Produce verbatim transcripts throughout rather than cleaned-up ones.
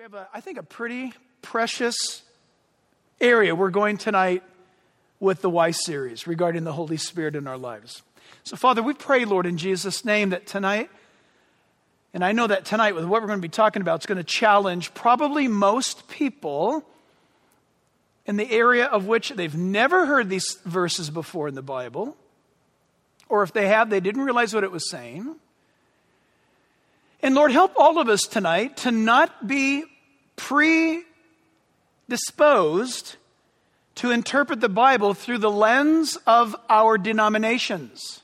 have, a, I think, a pretty precious area we're going tonight with the Why series regarding the Holy Spirit in our lives. So, Father, we pray, Lord, in Jesus' name that tonight, and I know that tonight with what we're going to be talking about, it's going to challenge probably most people in the area of which they've never heard these verses before in the Bible, or if they have, they didn't realize what it was saying. And Lord, help all of us tonight to not be predisposed to interpret the Bible through the lens of our denominations.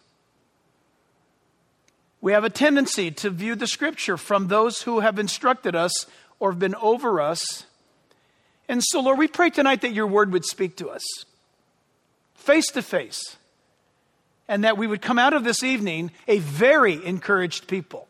We have a tendency to view the Scripture from those who have instructed us or have been over us. And so, Lord, we pray tonight that your word would speak to us face to face, and that we would come out of this evening a very encouraged people.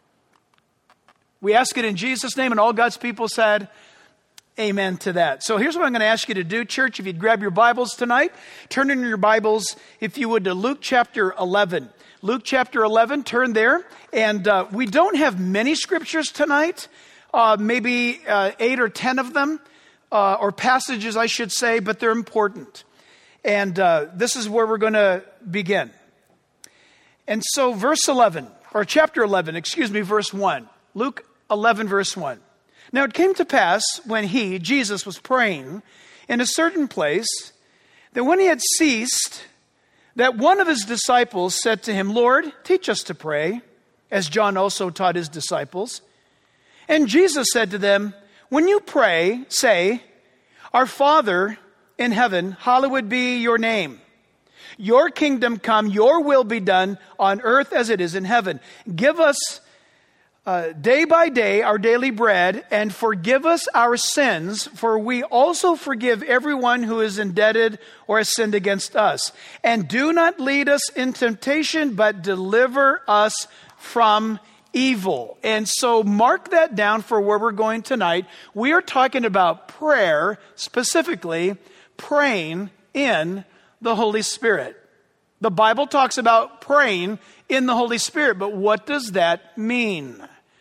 We ask it in Jesus' name, and all God's people said, amen to that. So here's what I'm going to ask you to do, church. If you'd grab your Bibles tonight, turn in your Bibles, if you would, to Luke chapter eleven. Luke chapter eleven, turn there. And uh, we don't have many scriptures tonight, uh, maybe uh, eight or ten of them, uh, or passages, I should say, but they're important. And uh, this is where we're going to begin. And so verse eleven, or chapter eleven, excuse me, verse one. Luke eleven, verse one. Now it came to pass when he, Jesus, was praying in a certain place, that when he had ceased, that one of his disciples said to him, Lord, teach us to pray, as John also taught his disciples. And Jesus said to them, when you pray, say, Our Father in heaven, hallowed be your name. Your kingdom come, your will be done on earth as it is in heaven. Give us Uh, day by day our daily bread, and forgive us our sins, for we also forgive everyone who is indebted or has sinned against us. And do not lead us in temptation, but deliver us from evil. And so mark that down for where we're going tonight. We are talking about prayer, specifically praying in the Holy Spirit. The Bible talks about praying in the Holy Spirit, but what does that mean?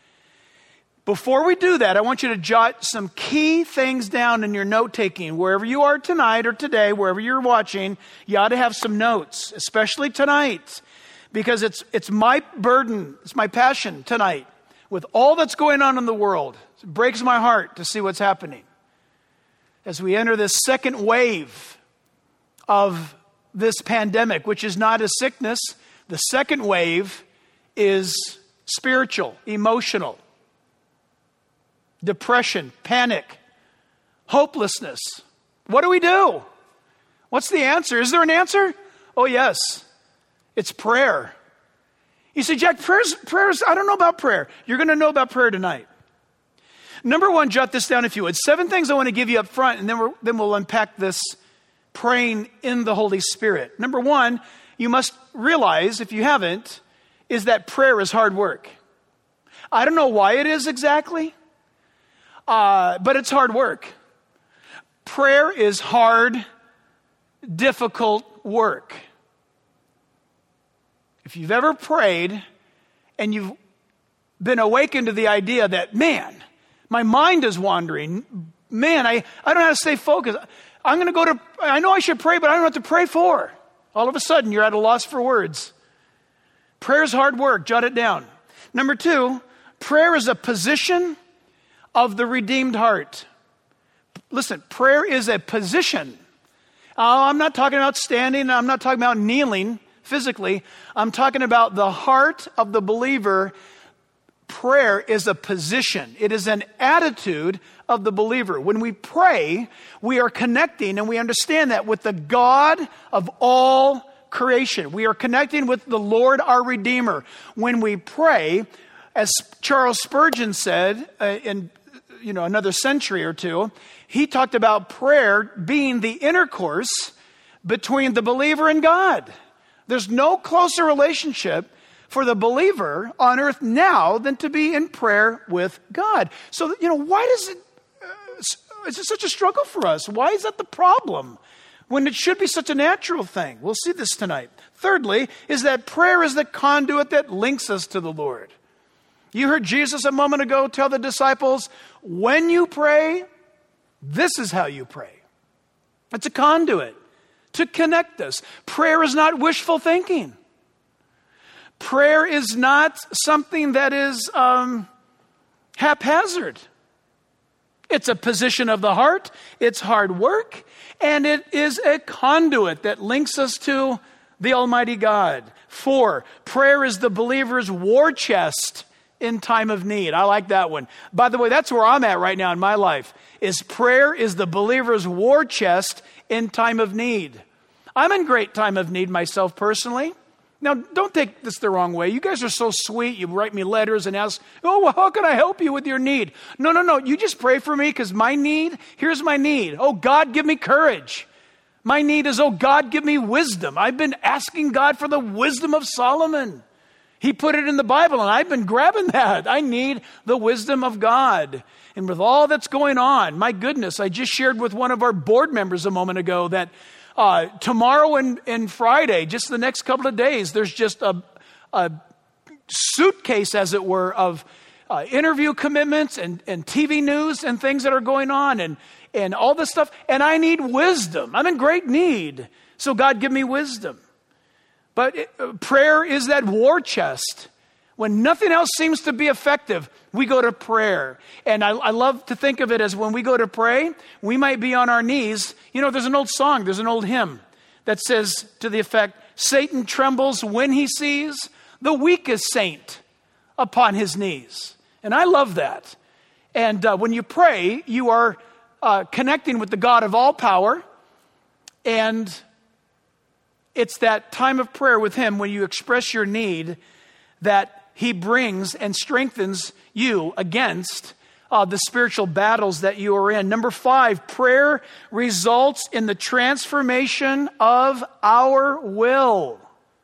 Before we do that, I want you to jot some key things down in your note-taking. Wherever you are tonight or today, wherever you're watching, you ought to have some notes, especially tonight, because it's it's my burden, it's my passion tonight, with all that's going on in the world. It breaks my heart to see what's happening as we enter this second wave of this pandemic, which is not a sickness. The second wave is spiritual, emotional. Depression, panic, hopelessness. What do we do? What's the answer? Is there an answer? Oh, yes. It's prayer. You say, Jack, prayers, prayers, I don't know about prayer. You're going to know about prayer tonight. Number one, jot this down if you would. Seven things I want to give you up front, and then, we're, then we'll unpack this praying in the Holy Spirit. Number one, you must realize, if you haven't, is that prayer is hard work. I don't know why it is exactly. Uh, but it's hard work. Prayer is hard, difficult work. If you've ever prayed and you've been awakened to the idea that, man, my mind is wandering. Man, I, I don't know how to stay focused. I'm going to go to, I know I should pray, but I don't know what to pray for. All of a sudden, you're at a loss for words. Prayer is hard work. Jot it down. Number two, prayer is a position of the redeemed heart. Listen, prayer is a position. Uh, I'm not talking about standing. I'm not talking about kneeling physically. I'm talking about the heart of the believer. Prayer is a position. It is an attitude of the believer. When we pray, we are connecting, and we understand that, with the God of all creation. We are connecting with the Lord, our Redeemer. When we pray, as Charles Spurgeon said uh, in you know another century or two, he talked about prayer being the intercourse between the believer and God. There's no closer relationship for the believer on earth now than to be in prayer with God. So, you know, why does it, uh, is it such a struggle for us? Why is that the problem when it should be such a natural thing? We'll see this tonight. Thirdly, is that prayer is the conduit that links us to the Lord. You heard Jesus a moment ago tell the disciples, when you pray, this is how you pray. It's a conduit to connect us. Prayer is not wishful thinking. Prayer is not something that is um, haphazard. It's a position of the heart. It's hard work. And it is a conduit that links us to the Almighty God. Four, prayer is the believer's war chest in time of need. I like that one. By the way, that's where I'm at right now in my life, is prayer is the believer's war chest in time of need. I'm in great time of need myself personally. Now, don't take this the wrong way. You guys are so sweet. You write me letters and ask, oh, well, how can I help you with your need? No, no, no. You just pray for me because my need, here's my need. Oh, God, give me courage. My need is, oh, God, give me wisdom. I've been asking God for the wisdom of Solomon. He put it in the Bible, and I've been grabbing that. I need the wisdom of God. And with all that's going on, my goodness, I just shared with one of our board members a moment ago that Uh, tomorrow and, and Friday, just the next couple of days, there's just a, a suitcase, as it were, of uh, interview commitments and, and T V news and things that are going on and, and all this stuff. And I need wisdom. I'm in great need. So God, give me wisdom. But it, uh, prayer is that war chest. When nothing else seems to be effective, we go to prayer. And I, I love to think of it as when we go to pray, we might be on our knees. You know, there's an old song, there's an old hymn that says to the effect, Satan trembles when he sees the weakest saint upon his knees. And I love that. And uh, when you pray, you are uh, connecting with the God of all power. And it's that time of prayer with him when you express your need that he brings and strengthens you against uh, the spiritual battles that you are in. Number five, prayer results in the transformation of our will.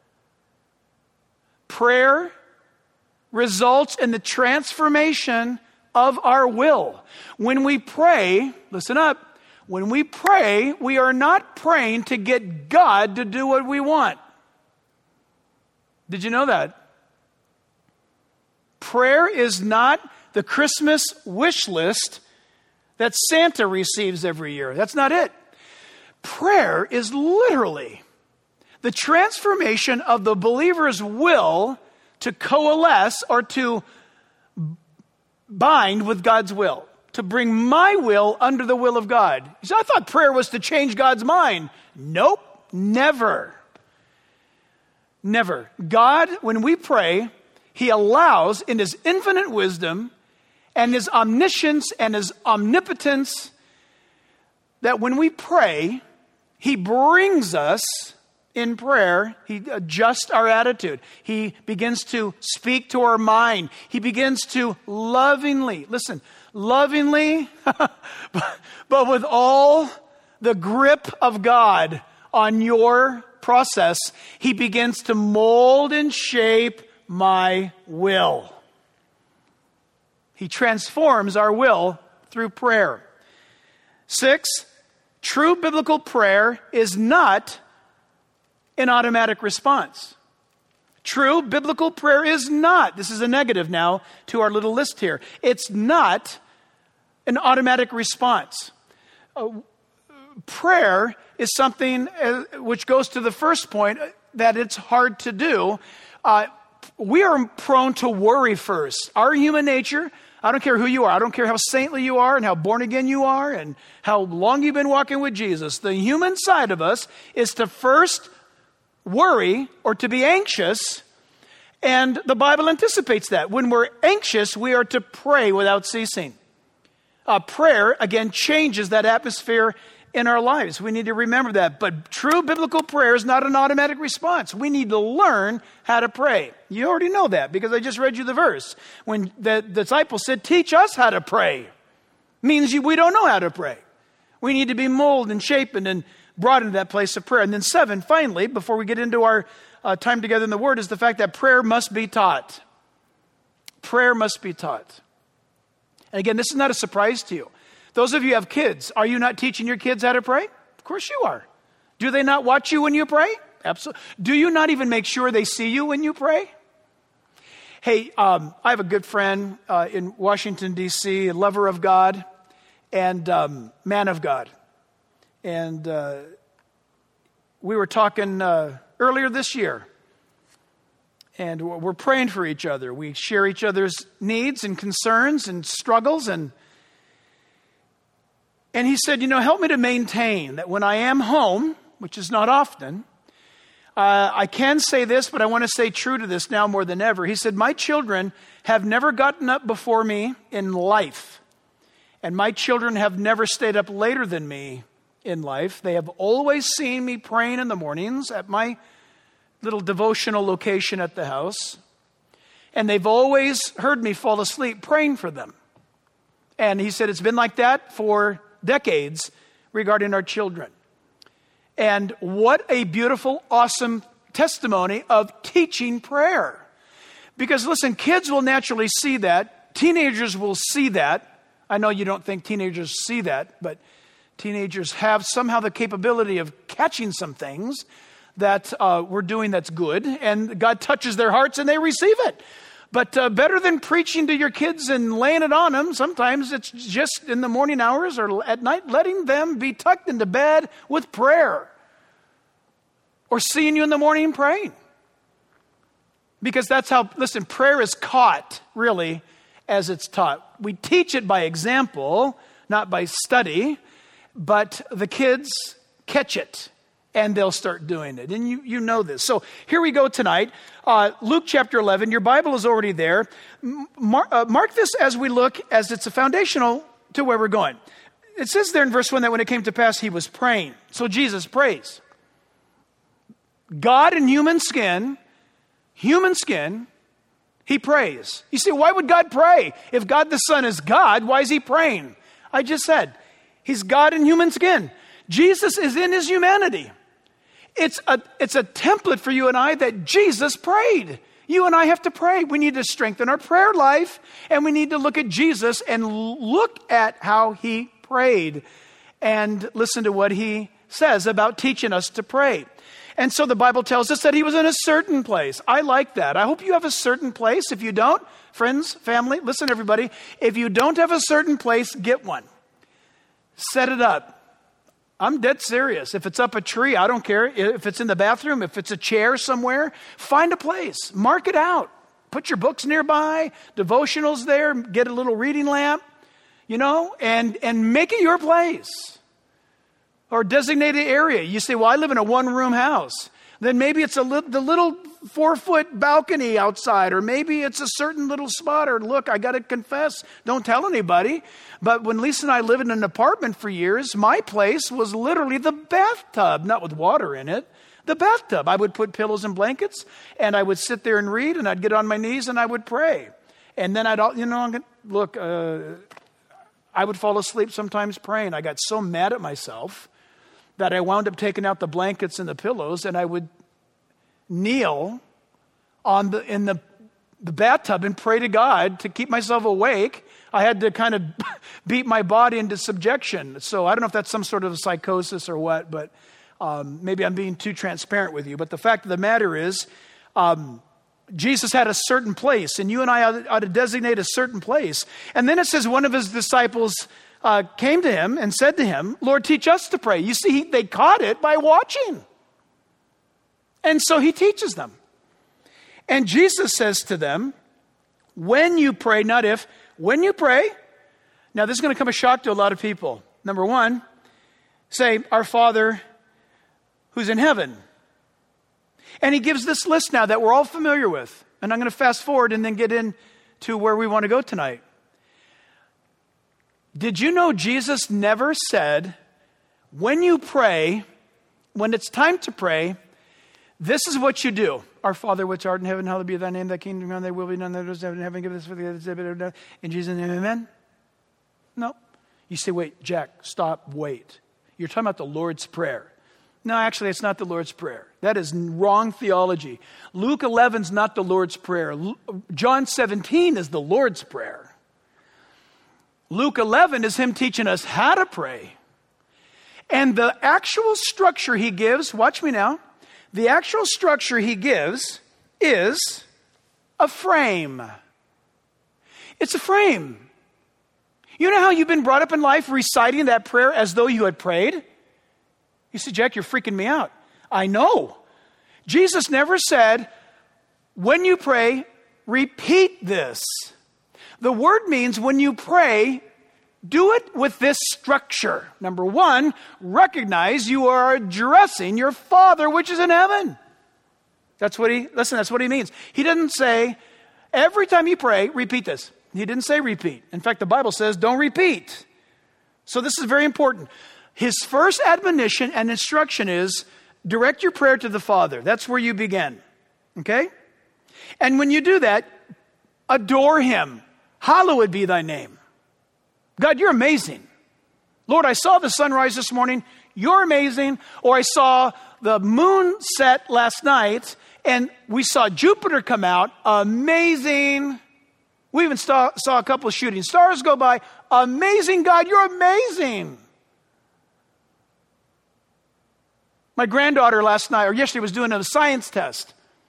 Prayer results in the transformation of our will. When we pray, listen up, when we pray, we are not praying to get God to do what we want. Did you know that? Prayer is not the Christmas wish list that Santa receives every year. That's not it. Prayer is literally the transformation of the believer's will to coalesce or to bind with God's will, to bring my will under the will of God. You say, I thought prayer was to change God's mind. Nope, never. Never. God, when we pray, he allows in his infinite wisdom and his omniscience and his omnipotence that when we pray, he brings us in prayer, he adjusts our attitude. He begins to speak to our mind. He begins to lovingly, listen, lovingly, but, but with all the grip of God on your process, he begins to mold and shape my will. He transforms our will through prayer. Six, true biblical prayer is not an automatic response. True biblical prayer is not, this is a negative now to our little list here, it's not an automatic response. Uh, prayer is something uh, which goes to the first point, uh, that it's hard to do. Uh, we are prone to worry first. Our human nature, I don't care who you are. I don't care how saintly you are and how born again you are and how long you've been walking with Jesus. The human side of us is to first worry or to be anxious. And the Bible anticipates that. When we're anxious, we are to pray without ceasing. Uh, prayer, again, changes that atmosphere in our lives. We need to remember that. But true biblical prayer is not an automatic response. We need to learn how to pray. You already know that because I just read you the verse. When the disciples said, teach us how to pray, means you, we don't know how to pray. We need to be molded and shaped and brought into that place of prayer. And then seven, finally, before we get into our uh, time together in the Word, is the fact that prayer must be taught. Prayer must be taught. And again, this is not a surprise to you. Those of you who have kids, are you not teaching your kids how to pray? Of course you are. Do they not watch you when you pray? Absolutely. Do you not even make sure they see you when you pray? Hey, um, I have a good friend uh, in Washington, D C, a lover of God and um, man of God. And uh, we were talking uh, earlier this year. And we're praying for each other. We share each other's needs and concerns and struggles. And and he said, you know, help me to maintain that when I am home, which is not often, uh, I can say this, but I want to stay true to this now more than ever. He said, my children have never gotten up before me in life. And my children have never stayed up later than me in life. They have always seen me praying in the mornings at my little devotional location at the house. And they've always heard me fall asleep praying for them. And he said it's been like that for decades regarding our children. And what a beautiful, awesome testimony of teaching prayer. Because listen, kids will naturally see that. Teenagers will see that. I know you don't think teenagers see that, but teenagers have somehow the capability of catching some things that uh, we're doing that's good, and God touches their hearts and they receive it. But uh, better than preaching to your kids and laying it on them, sometimes it's just in the morning hours or at night, letting them be tucked into bed with prayer. Or seeing you in the morning praying. Because that's how, listen, prayer is caught, really, as it's taught. We teach it by example, not by study, but the kids catch it. And they'll start doing it. And you, you know this. So here we go tonight. Uh, Luke chapter eleven. Your Bible is already there. Mark, uh, mark this as we look, as it's a foundational to where we're going. It says there in verse one that when it came to pass, he was praying. So Jesus prays. God in human skin, human skin, he prays. You see, why would God pray? If God the Son is God, why is he praying? I just said, he's God in human skin. Jesus is in his humanity. It's a, it's a template for you and I that Jesus prayed. You and I have to pray. We need to strengthen our prayer life, and we need to look at Jesus and look at how he prayed and listen to what he says about teaching us to pray. And so the Bible tells us that he was in a certain place. I like that. I hope you have a certain place. If you don't, friends, family, listen everybody, if you don't have a certain place, get one. Set it up. I'm dead serious. If it's up a tree, I don't care. If it's in the bathroom, if it's a chair somewhere, find a place. Mark it out. Put your books nearby, devotionals there, get a little reading lamp, you know, and, and make it your place. Or designated area. You say, well, I live in a one-room house. Then maybe it's a li- the little four-foot balcony outside, or maybe it's a certain little spot, or look, I got to confess, don't tell anybody. But when Lisa and I lived in an apartment for years, my place was literally the bathtub, not with water in it, the bathtub. I would put pillows and blankets, and I would sit there and read, and I'd get on my knees, and I would pray. And then I'd, you know, look, uh, I would fall asleep sometimes praying. I got so mad at myself that I wound up taking out the blankets and the pillows, and I would kneel on the in the, the bathtub and pray to God to keep myself awake. I had to kind of beat my body into subjection. So I don't know if that's some sort of psychosis or what, but um, maybe I'm being too transparent with you. But the fact of the matter is, um, Jesus had a certain place, and you and I ought, ought to designate a certain place. And then it says one of his disciples Uh, came to him and said to him, Lord, teach us to pray. You see, they caught it by watching. And so he teaches them. And Jesus says to them, when you pray, not if, when you pray. Now, this is going to come as a shock to a lot of people. Number one, say, our Father who's in heaven. And he gives this list now that we're all familiar with. And I'm going to fast forward and then get into where we want to go tonight. Did you know Jesus never said, when you pray, when it's time to pray, this is what you do. Our Father which art in heaven, hallowed be thy name, thy kingdom come, thy will be done, thy will is in heaven, give us for the in Jesus' name, amen? No. You say, wait, Jack, stop, wait. You're talking about the Lord's Prayer. No, actually, it's not the Lord's Prayer. That is wrong theology. Luke eleven is not the Lord's Prayer. John seventeen is the Lord's Prayer. Luke eleven is him teaching us how to pray. And the actual structure he gives, watch me now, the actual structure he gives is a frame. It's a frame. You know how you've been brought up in life reciting that prayer as though you had prayed? You say, Jack, you're freaking me out. I know. Jesus never said, when you pray, repeat this. The word means when you pray, do it with this structure. Number one, recognize you are addressing your Father which is in heaven. That's what he, listen, that's what he means. He didn't say, every time you pray, repeat this. He didn't say repeat. In fact, the Bible says don't repeat. So this is very important. His first admonition and instruction is direct your prayer to the Father. That's where you begin. Okay? And when you do that, adore him. Hallowed be thy name. God, you're amazing. Lord, I saw the sunrise this morning. You're amazing. Or I saw the moon set last night and we saw Jupiter come out. Amazing. We even saw, saw a couple of shooting stars go by. Amazing, God, you're amazing. My granddaughter last night, or yesterday, was doing a science test.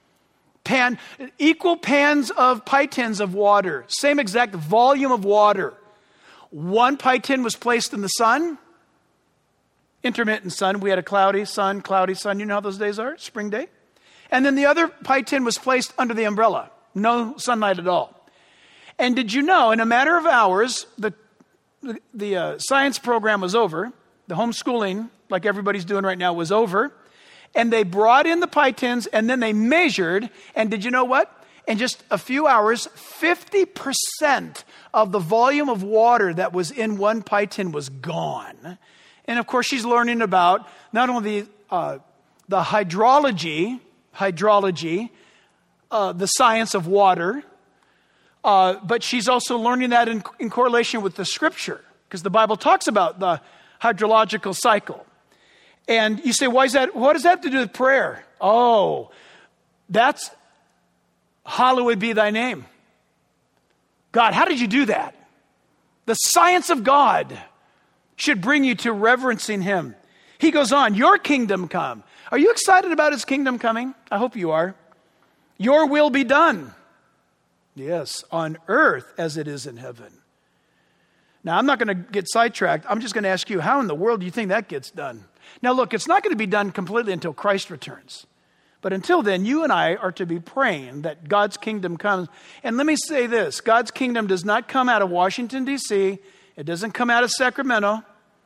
Pan, equal pans of pie tins of water. Same exact volume of water. One pie tin was placed in the sun. Intermittent sun. We had a cloudy sun, cloudy sun. You know how those days are? Spring day. And then the other pie tin was placed under the umbrella. No sunlight at all. And did you know, in a matter of hours, the, the, the uh, science program was over. The homeschooling, like everybody's doing right now, was over. And they brought in the pie tins and then they measured. And did you know what? In just a few hours, fifty percent of the volume of water that was in one pie tin was gone. And of course, she's learning about not only uh, the hydrology, hydrology, uh, the science of water, uh, but she's also learning that in, in correlation with the scripture, because the Bible talks about the hydrological cycle. And you say, why is that? What does that have to do with prayer? Oh, that's hallowed be thy name. God, how did you do that? The science of God should bring you to reverencing him. He goes on, your kingdom come. Are you excited about his kingdom coming? I hope you are. Your will be done. Yes, on earth as it is in heaven. Now, I'm not going to get sidetracked. I'm just going to ask you, how in the world do you think that gets done? Now, look, it's not going to be done completely until Christ returns. But until then, you and I are to be praying that God's kingdom comes. And let me say this. God's kingdom does not come out of Washington, D C It doesn't come out of Sacramento.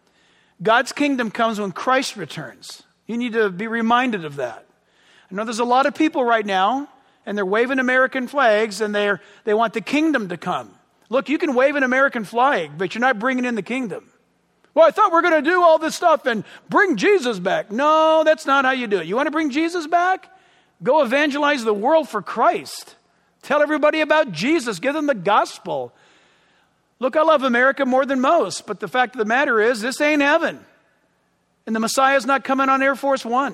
God's kingdom comes when Christ returns. You need to be reminded of that. I know there's a lot of people right now, and they're waving American flags, and they're they want the kingdom to come. Look, you can wave an American flag, but you're not bringing in the kingdom. Well, I thought we were going to do all this stuff and bring Jesus back. No, that's not how you do it. You want to bring Jesus back? Go evangelize the world for Christ. Tell everybody about Jesus. Give them the gospel. Look, I love America more than most, but the fact of the matter is, this ain't heaven. And the Messiah's not coming on Air Force One.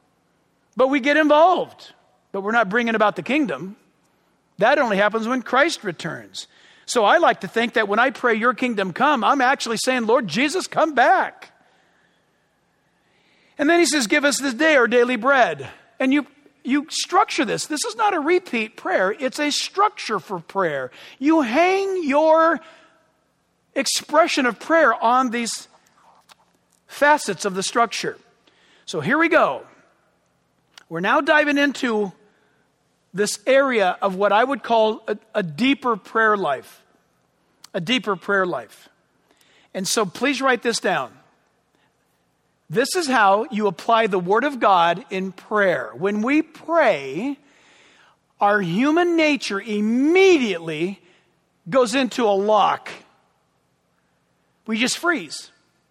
But we get involved. But we're not bringing about the kingdom. That only happens when Christ returns. So I like to think that when I pray your kingdom come, I'm actually saying, Lord Jesus, come back. And then he says, give us this day our daily bread. And you you structure this. This is not a repeat prayer. It's a structure for prayer. You hang your expression of prayer on these facets of the structure. So here we go. We're now diving into this area of what I would call a, a deeper prayer life. A deeper prayer life. And so please write this down. This is how you apply the Word of God in prayer. When we pray, our human nature immediately goes into a lock. We just freeze.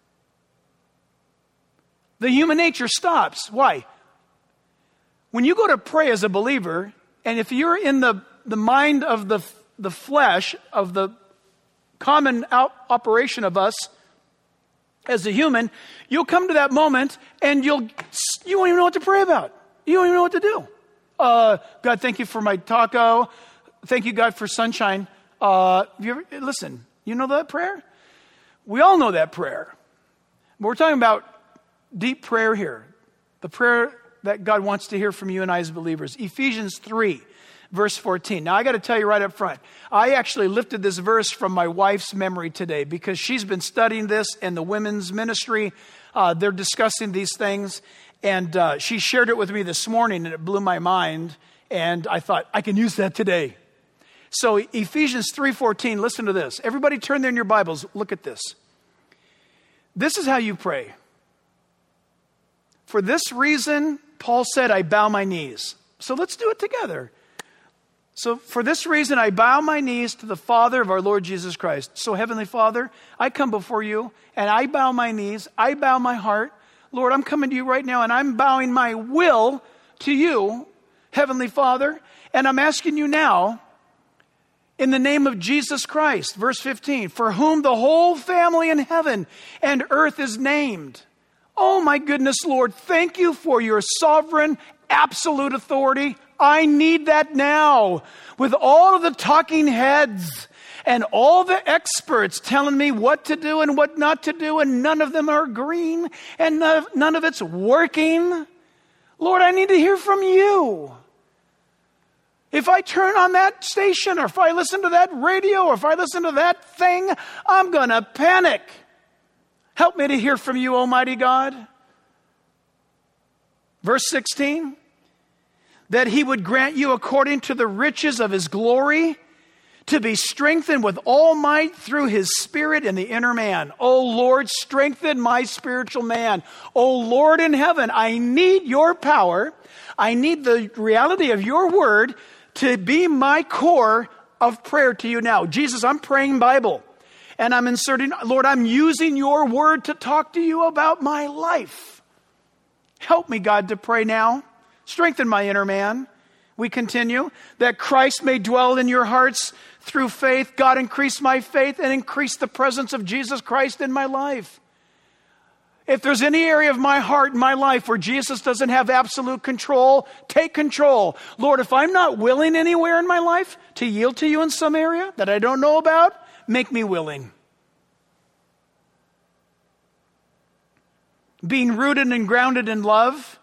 The human nature stops. Why? When you go to pray as a believer, and if you're in the, the mind of the, the flesh, of the common out, operation of us as a human, you'll come to that moment and you'll, you won't even know what to pray about. You don't even know what to do. Uh, God, thank you for my taco. Thank you, God, for sunshine. Uh, you ever, listen, you know that prayer? We all know that prayer. But we're talking about deep prayer here. The prayer that God wants to hear from you and I as believers. Ephesians three. verse fourteen. Now, I got to tell you right up front, I actually lifted this verse from my wife's memory today because she's been studying this in the women's ministry. Uh, they're discussing these things, and uh, she shared it with me this morning, and it blew my mind, and I thought, I can use that today. So Ephesians three fourteen, listen to this. Everybody turn there in your Bibles. Look at this. This is how you pray. For this reason, Paul said, I bow my knees. So let's do it together. So for this reason, I bow my knees to the Father of our Lord Jesus Christ. So Heavenly Father, I come before you and I bow my knees. I bow my heart. Lord, I'm coming to you right now and I'm bowing my will to you, Heavenly Father. And I'm asking you now, in the name of Jesus Christ, verse fifteen, for whom the whole family in heaven and earth is named. Oh my goodness, Lord, thank you for your sovereign, absolute authority. I need that now. With all of the talking heads and all the experts telling me what to do and what not to do, and none of them are agreeing and none of it's working. Lord, I need to hear from you. If I turn on that station, or if I listen to that radio, or if I listen to that thing, I'm going to panic. Help me to hear from you, Almighty God. Verse sixteen, that he would grant you according to the riches of his glory, to be strengthened with all might through his Spirit in the inner man. Oh Lord, strengthen my spiritual man. Oh Lord in heaven, I need your power. I need the reality of your word to be my core of prayer to you now. Jesus, I'm praying Bible. And I'm inserting, Lord, I'm using your word to talk to you about my life. Help me, God, to pray now. Strengthen my inner man. We continue. That Christ may dwell in your hearts through faith. God, increase my faith and increase the presence of Jesus Christ in my life. If there's any area of my heart and my life where Jesus doesn't have absolute control, take control. Lord, if I'm not willing anywhere in my life to yield to you in some area that I don't know about, make me willing. Being rooted and grounded in love.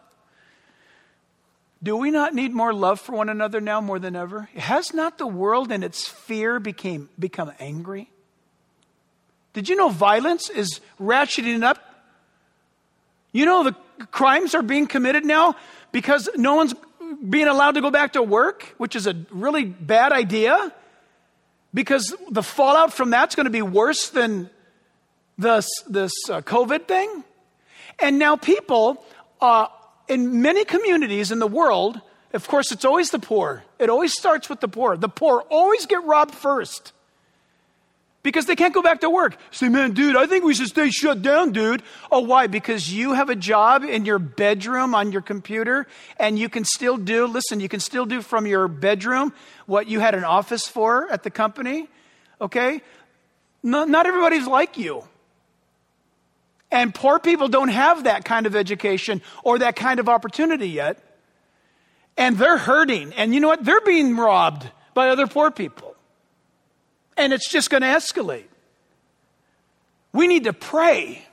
Do we not need more love for one another now more than ever? Has not the world in its fear became, become angry? Did you know violence is ratcheting up? You know the crimes are being committed now because no one's being allowed to go back to work, which is a really bad idea. Because the fallout from that's going to be worse than this, this uh, COVID thing. And now people uh, in many communities in the world, of course, it's always the poor. It always starts with the poor. The poor always get robbed first. Because they can't go back to work. Say, man, dude, I think we should stay shut down, dude. Oh, why? Because you have a job in your bedroom on your computer and you can still do, listen, you can still do from your bedroom what you had an office for at the company. Okay? No, not everybody's like you. And poor people don't have that kind of education or that kind of opportunity yet. And they're hurting. And you know what? They're being robbed by other poor people. And it's just going to escalate. We need to pray.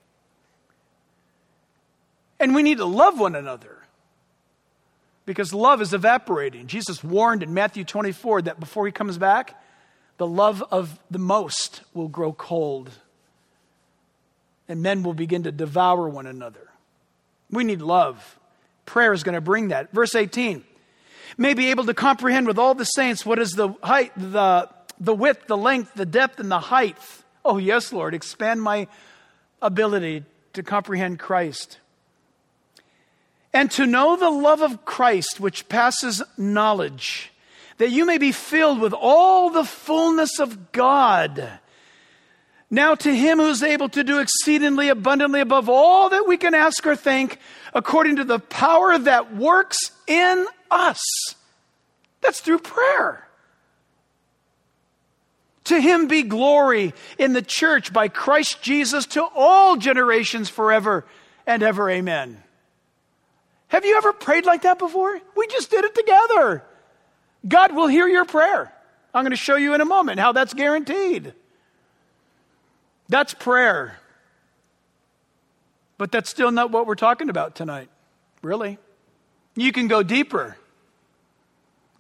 And we need to love one another. Because love is evaporating. Jesus warned in Matthew twenty-four that before he comes back, the love of the most will grow cold. And men will begin to devour one another. We need love. Prayer is going to bring that. Verse eighteen. May be able to comprehend with all the saints what is the height, the The width, the length, the depth, and the height. Oh, yes, Lord, expand my ability to comprehend Christ. And to know the love of Christ, which passes knowledge, that you may be filled with all the fullness of God. Now to him who is able to do exceedingly abundantly above all that we can ask or think, according to the power that works in us. That's through prayer. To him be glory in the church by Christ Jesus to all generations forever and ever. Amen. Have you ever prayed like that before? We just did it together. God will hear your prayer. I'm going to show you in a moment how that's guaranteed. That's prayer. But that's still not what we're talking about tonight, really. You can go deeper.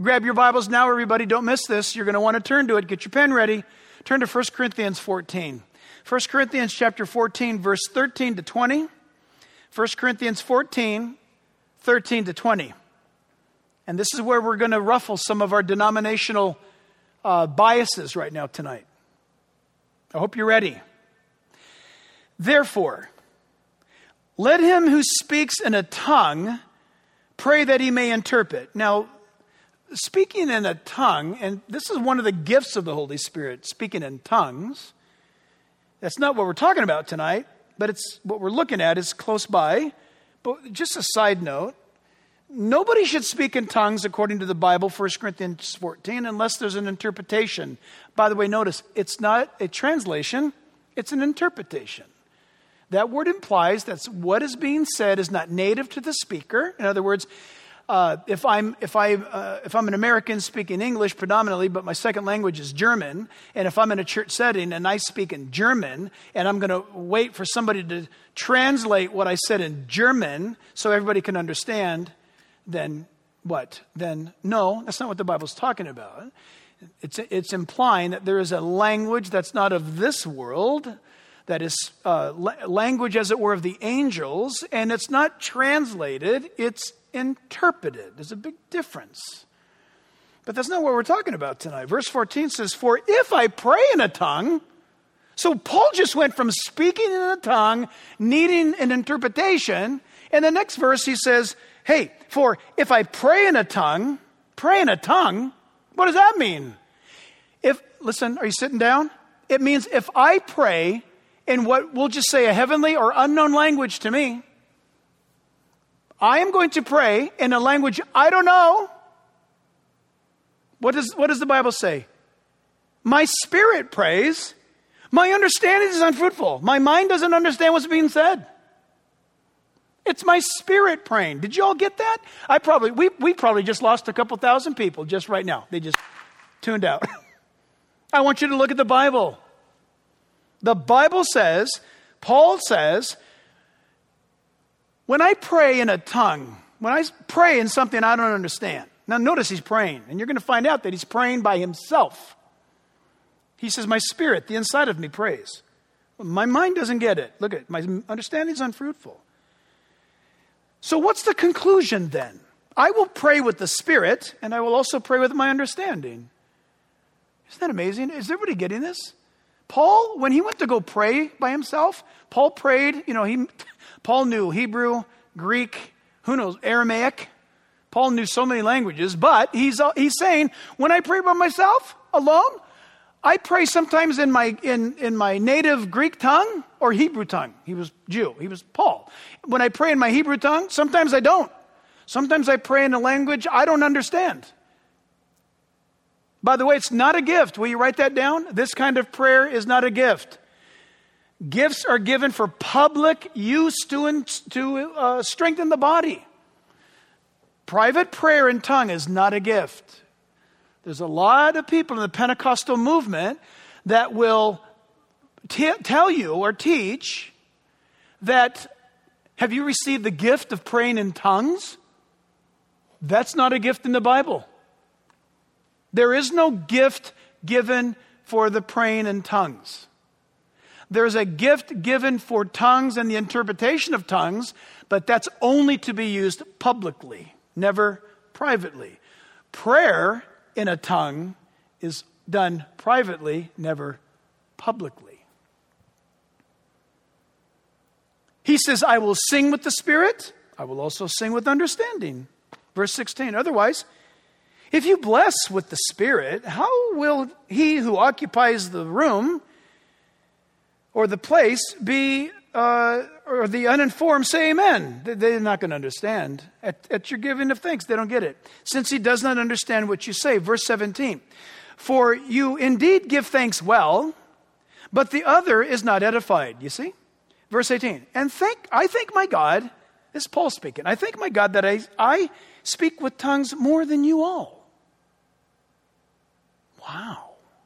Grab your Bibles now, everybody. Don't miss this. You're going to want to turn to it. Get your pen ready. Turn to First Corinthians fourteen. First Corinthians chapter fourteen, verse thirteen to twenty. First Corinthians fourteen, thirteen to twenty. And this is where we're going to ruffle some of our denominational uh, biases right now tonight. I hope you're ready. Therefore, let him who speaks in a tongue pray that he may interpret. Now, speaking in a tongue, and this is one of the gifts of the Holy Spirit, speaking in tongues. That's not what we're talking about tonight, but it's what we're looking at is close by. But just a side note, nobody should speak in tongues according to the Bible, First Corinthians fourteen, unless there's an interpretation. By the way, notice, it's not a translation, it's an interpretation. That word implies that what is being said is not native to the speaker. In other words, uh, if I'm if I uh, if I'm an American speaking English predominantly, but my second language is German, and if I'm in a church setting and I speak in German, and I'm going to wait for somebody to translate what I said in German so everybody can understand, then what? Then no, that's not what the Bible's talking about. It's it's implying that there is a language that's not of this world. That is uh, la- language, as it were, of the angels, and it's not translated, it's interpreted. There's a big difference. But that's not what we're talking about tonight. Verse fourteen says, for if I pray in a tongue, so Paul just went from speaking in a tongue, needing an interpretation, and the next verse he says, hey, for if I pray in a tongue, pray in a tongue, what does that mean? If, listen, are you sitting down? It means if I pray in what we'll just say a heavenly or unknown language to me, I am going to pray in a language I don't know. What does, what does the Bible say? My spirit prays. My understanding is unfruitful. My mind doesn't understand what's being said. It's my spirit praying. Did you all get that? I probably, we, we probably just lost a couple thousand people just right now. They just tuned out. I want you to look at the Bible. The Bible says, Paul says, when I pray in a tongue, when I pray in something I don't understand. Now notice he's praying, and you're going to find out that he's praying by himself. He says, my spirit, the inside of me prays. My mind doesn't get it. Look at it. My understanding is unfruitful. So what's the conclusion then? I will pray with the spirit, and I will also pray with my understanding. Isn't that amazing? Is everybody getting this? Paul, when he went to go pray by himself, Paul prayed, you know, he, Paul knew Hebrew, Greek, who knows, Aramaic. Paul knew so many languages, but he's he's saying, when I pray by myself, alone, I pray sometimes in my in, in my native Greek tongue or Hebrew tongue. He was Jew. He was Paul. When I pray in my Hebrew tongue, sometimes I don't. Sometimes I pray in a language I don't understand. By the way, it's not a gift. Will you write that down? This kind of prayer is not a gift. Gifts are given for public use to, to uh, strengthen the body. Private prayer in tongue is not a gift. There's a lot of people in the Pentecostal movement that will t- tell you or teach that, have you received the gift of praying in tongues? That's not a gift in the Bible. There is no gift given for the praying in tongues. There's a gift given for tongues and the interpretation of tongues, but that's only to be used publicly, never privately. Prayer in a tongue is done privately, never publicly. He says, I will sing with the Spirit. I will also sing with understanding. Verse sixteen, otherwise, if you bless with the Spirit, how will he who occupies the room or the place be, uh, or the uninformed say amen? They're not going to understand. At, at your giving of thanks, they don't get it. Since he does not understand what you say. Verse seventeen, for you indeed give thanks well, but the other is not edified. You see? Verse eighteen, and thank, I thank my God, this is Paul speaking, I thank my God that I, I speak with tongues more than you all. Wow.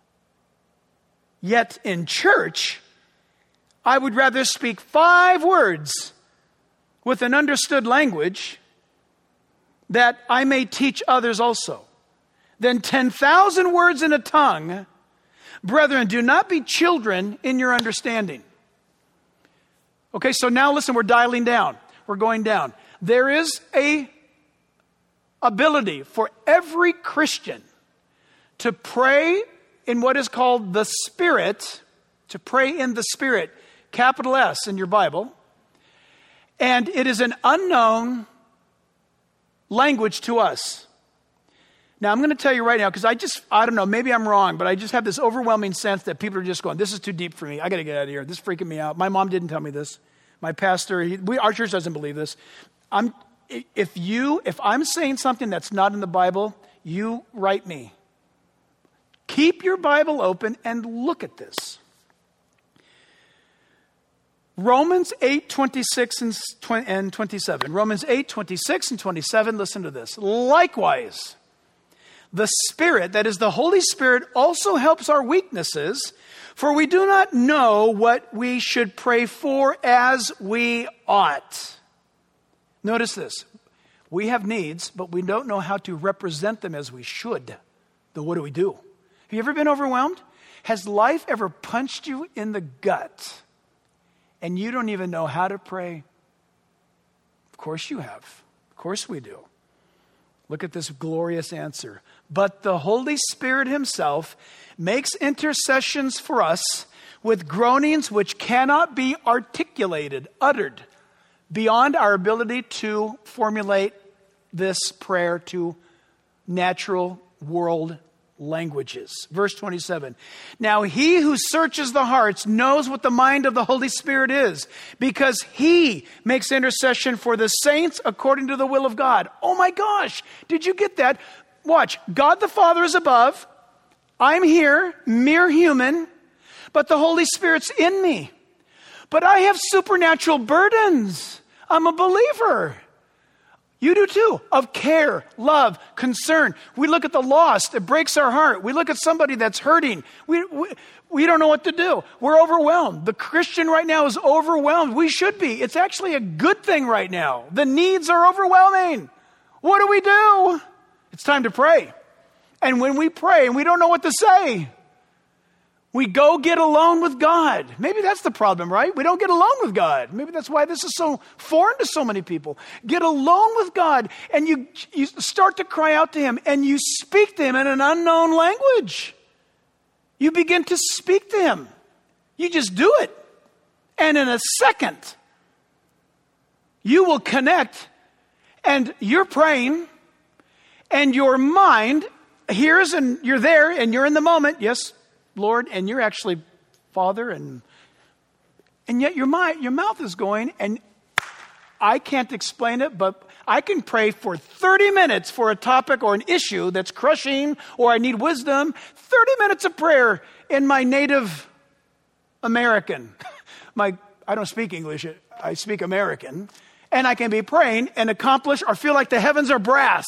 Yet in church, I would rather speak five words with an understood language that I may teach others also. than ten thousand words in a tongue. Brethren, do not be children in your understanding. Okay, so now listen, we're dialing down. We're going down. There is a ability for every Christian to pray in what is called the Spirit, to pray in the Spirit, capital S in your Bible. And it is an unknown language to us. Now, I'm going to tell you right now, because I just, I don't know, maybe I'm wrong, but I just have this overwhelming sense that people are just going, this is too deep for me. I got to get out of here. This is freaking me out. My mom didn't tell me this. My pastor, he, we, our church doesn't believe this. I'm, if you, if I'm saying something that's not in the Bible, you write me. Keep your Bible open and look at this. Romans eight, twenty-six and twenty-seven. Romans eight, twenty-six and twenty-seven. Listen to this. Likewise, the Spirit, that is the Holy Spirit, also helps our weaknesses, for we do not know what we should pray for as we ought. Notice this. We have needs, but we don't know how to represent them as we should. Then what do we do? Have you ever been overwhelmed? Has life ever punched you in the gut and you don't even know how to pray? Of course you have. Of course we do. Look at this glorious answer. But the Holy Spirit himself makes intercessions for us with groanings which cannot be articulated, uttered, beyond our ability to formulate this prayer to natural world languages. Verse twenty-seven. Now he who searches the hearts knows what the mind of the Holy Spirit is, because he makes intercession for the saints according to the will of God. Oh my gosh, did you get that? Watch, God the Father is above. I'm here, mere human, but the Holy Spirit's in me. But I have supernatural burdens. I'm a believer. You do too, of care, love, concern. We look at the lost, it breaks our heart. We look at somebody that's hurting. We, we, we don't know what to do. We're overwhelmed. The Christian right now is overwhelmed. We should be. It's actually a good thing right now. The needs are overwhelming. What do we do? It's time to pray. And when we pray and we don't know what to say, we go get alone with God. Maybe that's the problem, right? We don't get alone with God. Maybe that's why this is so foreign to so many people. Get alone with God and you, you start to cry out to him and you speak to him in an unknown language. You begin to speak to him. You just do it. And in a second, you will connect and you're praying and your mind hears and you're there and you're in the moment. Yes, Lord, and you're actually Father, and and yet your mind, your mouth is going, and I can't explain it, but I can pray for thirty minutes for a topic or an issue that's crushing, or I need wisdom. thirty minutes of prayer in my native American. My I don't speak English, I speak American, and I can be praying and accomplish or feel like the heavens are brass.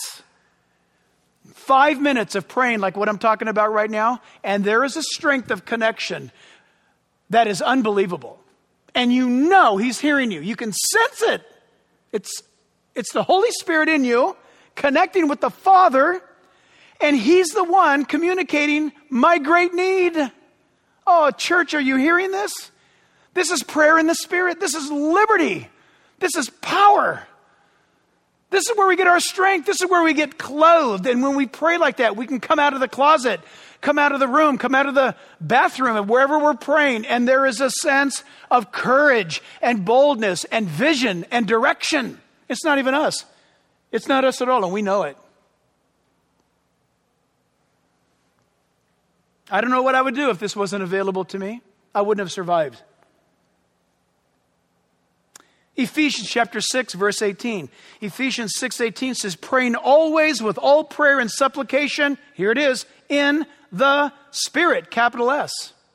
Five minutes of praying like what I'm talking about right now, and there is a strength of connection that is unbelievable. And you know he's hearing you. You can sense it. It's, it's the Holy Spirit in you connecting with the Father, and he's the one communicating my great need. Oh, church, are you hearing this? This is prayer in the Spirit. This is liberty. This is power. This is where we get our strength. This is where we get clothed. And when we pray like that, we can come out of the closet, come out of the room, come out of the bathroom, and wherever we're praying. And there is a sense of courage and boldness and vision and direction. It's not even us. It's not us at all, and we know it. I don't know what I would do if this wasn't available to me. I wouldn't have survived. Ephesians chapter six, verse eighteen. Ephesians six eighteen says, praying always with all prayer and supplication, here it is, in the Spirit, capital S.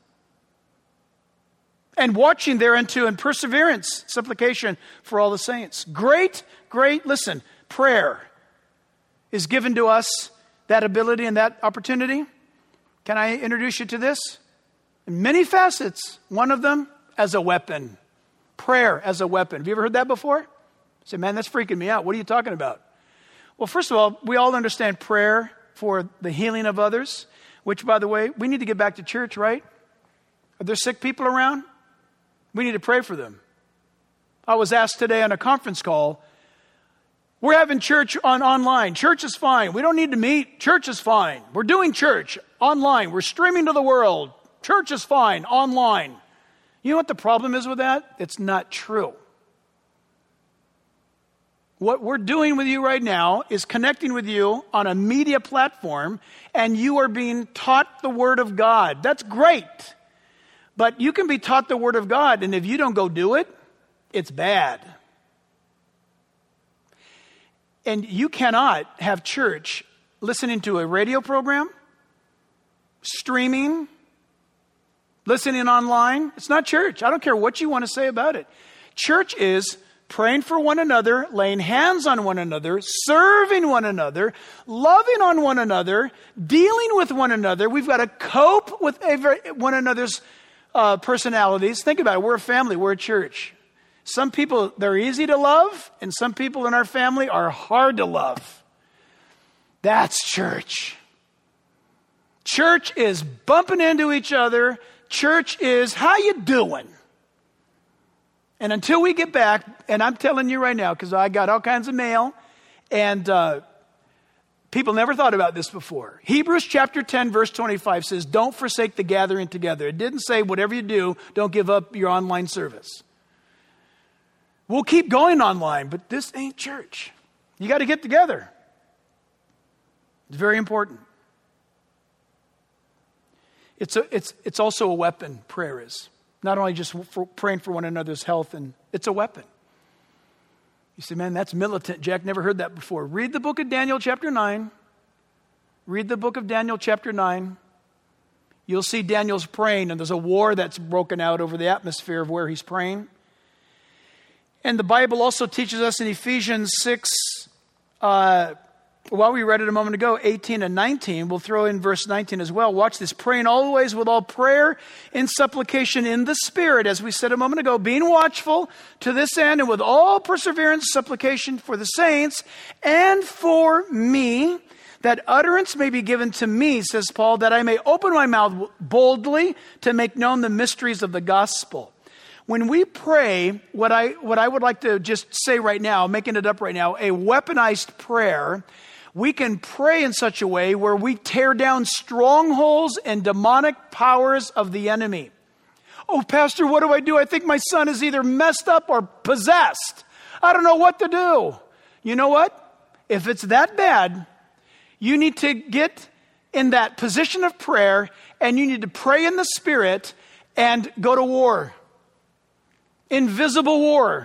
And watching thereunto in perseverance, supplication for all the saints. Great, great, listen, prayer is given to us, that ability and that opportunity. Can I introduce you to this? In many facets, one of them as a weapon. Prayer as a weapon. Have you ever heard that before? You say, man, that's freaking me out. What are you talking about? Well, first of all, we all understand prayer for the healing of others, which, by the way, we need to get back to church, right? Are there sick people around? We need to pray for them. I was asked today on a conference call, we're having church on online. Church is fine. We don't need to meet. Church is fine. We're doing church online. We're streaming to the world. Church is fine online. You know what the problem is with that? It's not true. What we're doing with you right now is connecting with you on a media platform, and you are being taught the Word of God. That's great. But you can be taught the Word of God, and if you don't go do it, it's bad. And you cannot have church listening to a radio program, streaming, listening online. It's not church. I don't care what you want to say about it. Church is praying for one another, laying hands on one another, serving one another, loving on one another, dealing with one another. We've got to cope with every, one another's uh, personalities. Think about it. We're a family. We're a church. Some people, they're easy to love, and some people in our family are hard to love. That's church. Church is bumping into each other. Church is, how you doing? And until we get back, and I'm telling you right now, because I got all kinds of mail, and uh, people never thought about this before. Hebrews chapter ten, verse twenty-five says, don't forsake the gathering together. It didn't say, whatever you do, don't give up your online service. We'll keep going online, but this ain't church. You got to get together. It's very important. It's a, it's it's also a weapon, prayer is. Not only just for praying for one another's health, and it's a weapon. You say, man, that's militant. Jack, never heard that before. Read the book of Daniel chapter nine. Read the book of Daniel chapter nine. You'll see Daniel's praying, and there's a war that's broken out over the atmosphere of where he's praying. And the Bible also teaches us in Ephesians six, uh, well, we read it a moment ago, eighteen and nineteen. We'll throw in verse nineteen as well. Watch this. Praying always with all prayer and supplication in the Spirit, as we said a moment ago, being watchful to this end, and with all perseverance, supplication for the saints and for me, that utterance may be given to me, says Paul, that I may open my mouth boldly to make known the mysteries of the gospel. When we pray, what I what I would like to just say right now, making it up right now, a weaponized prayer, we can pray in such a way where we tear down strongholds and demonic powers of the enemy. Oh, Pastor, what do I do? I think my son is either messed up or possessed. I don't know what to do. You know what? If it's that bad, you need to get in that position of prayer, and you need to pray in the Spirit and go to war. Invisible war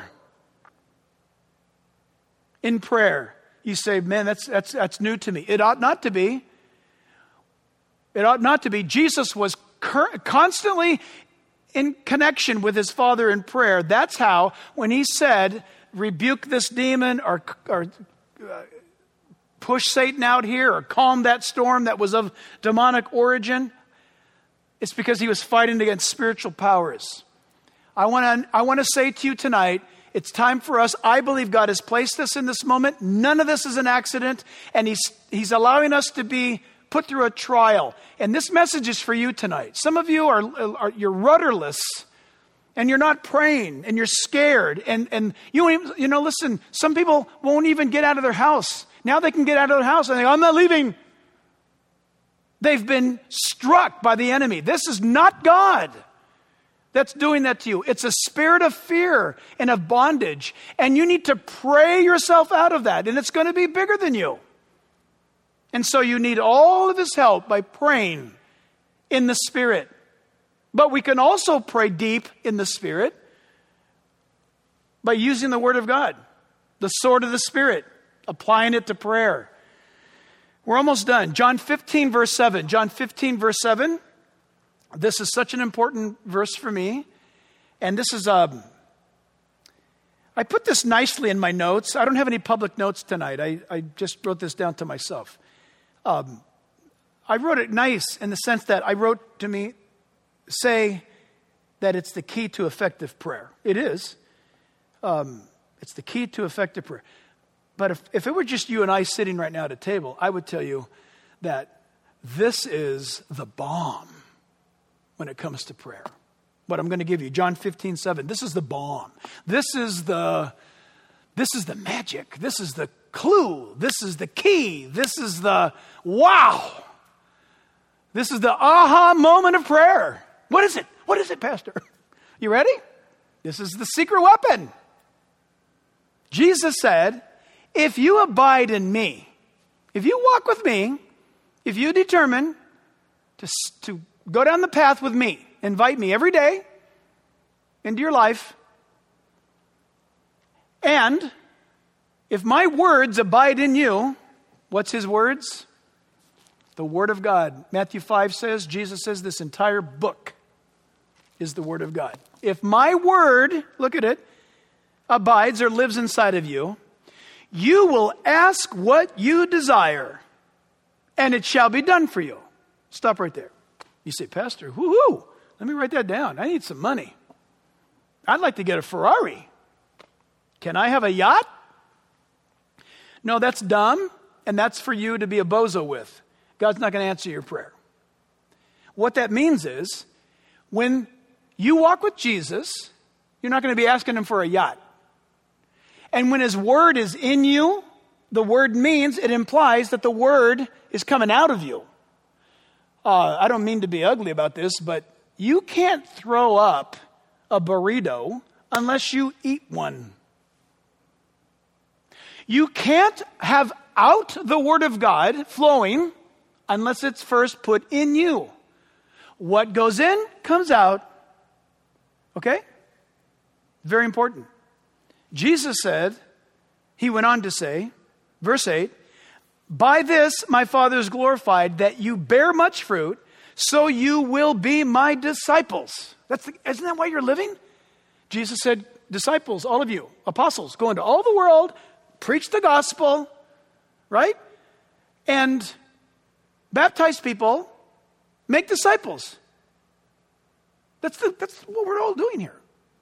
in prayer. You say, man, that's that's that's new to me. It ought not to be. It ought not to be. Jesus was cur- constantly in connection with his Father in prayer. That's how, when he said, rebuke this demon, or, or uh, push Satan out here, or calm that storm that was of demonic origin, it's because he was fighting against spiritual powers. I want to I want to say to you tonight, it's time for us. I believe God has placed us in this moment. None of this is an accident, and he's he's allowing us to be put through a trial. And this message is for you tonight. Some of you are, are you're rudderless, and you're not praying, and you're scared, and and you you know listen, some people won't even get out of their house. Now they can get out of their house and they go, I'm not leaving. They've been struck by the enemy. This is not God that's doing that to you. It's a spirit of fear and of bondage. And you need to pray yourself out of that. And it's going to be bigger than you. And so you need all of his help by praying in the Spirit. But we can also pray deep in the Spirit by using the Word of God, the sword of the Spirit, applying it to prayer. We're almost done. John fifteen, verse seven. John fifteen, verse seven. This is such an important verse for me. And this is, um, I put this nicely in my notes. I don't have any public notes tonight. I, I just wrote this down to myself. Um, I wrote it nice in the sense that I wrote to me, say that it's the key to effective prayer. It is. Um, it's the key to effective prayer. But if, if it were just you and I sitting right now at a table, I would tell you that this is the bomb when it comes to prayer. What I'm going to give you, John fifteen seven. This is the bomb. This is the, this is the magic. This is the clue. This is the key. This is the wow. This is the aha moment of prayer. What is it? What is it, Pastor? You ready? This is the secret weapon. Jesus said, if you abide in me, if you walk with me, if you determine to, to go down the path with me, invite me every day into your life, and if my words abide in you, what's his words? The Word of God. Matthew five says, Jesus says this entire book is the Word of God. If my word, look at it, abides or lives inside of you, you will ask what you desire, and it shall be done for you. Stop right there. You say, Pastor, whoo-hoo, let me write that down. I need some money. I'd like to get a Ferrari. Can I have a yacht? No, that's dumb, and that's for you to be a bozo with. God's not going to answer your prayer. What that means is, when you walk with Jesus, you're not going to be asking him for a yacht. And when his word is in you, the word means, it implies that the word is coming out of you. Uh, I don't mean to be ugly about this, but you can't throw up a burrito unless you eat one. You can't have out the word of God flowing unless it's first put in you. What goes in, comes out. Okay? Very important. Jesus said, he went on to say, verse eight, by this my Father is glorified, that you bear much fruit, so you will be my disciples. That's the, isn't that why you're living? Jesus said, disciples, all of you, apostles, go into all the world, preach the gospel, right? And baptize people, make disciples. That's the, that's what we're all doing here.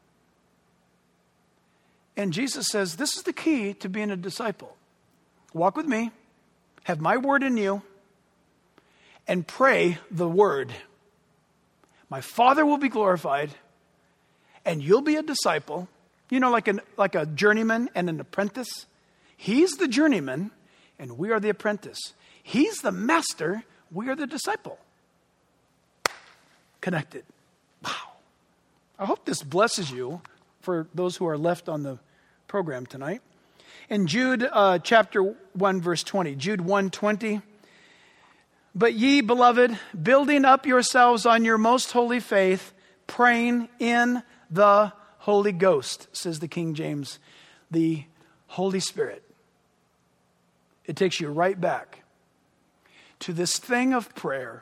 And Jesus says, this is the key to being a disciple. Walk with me, have my word in you, and pray the word. My Father will be glorified, and you'll be a disciple. You know, like, an, like a journeyman and an apprentice. He's the journeyman, and we are the apprentice. He's the master, we are the disciple. Connected. Wow. I hope this blesses you for those who are left on the program tonight. In Jude uh, chapter one, verse twenty, Jude one twenty, but ye, beloved, building up yourselves on your most holy faith, praying in the Holy Ghost, says the King James, the Holy Spirit. It takes you right back to this thing of prayer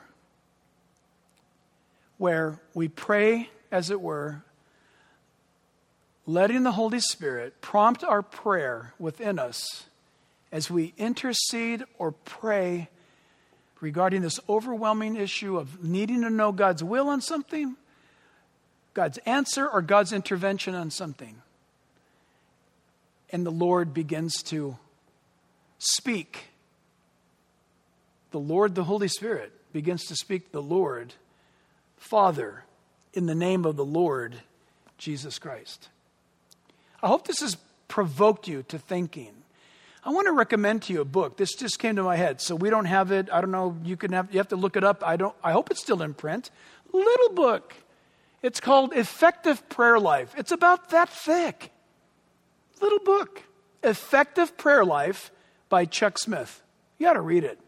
where we pray, as it were, letting the Holy Spirit prompt our prayer within us as we intercede or pray regarding this overwhelming issue of needing to know God's will on something, God's answer, or God's intervention on something. And the Lord begins to speak. The Lord, the Holy Spirit, begins to speak the Lord, Father, in the name of the Lord Jesus Christ. I hope this has provoked you to thinking. I want to recommend to you a book. This just came to my head, so we don't have it. I don't know. You can have. You have to look it up. I don't. I hope it's still in print. Little book. It's called Effective Prayer Life. It's about that thick. Little book. Effective Prayer Life by Chuck Smith. You got to read it.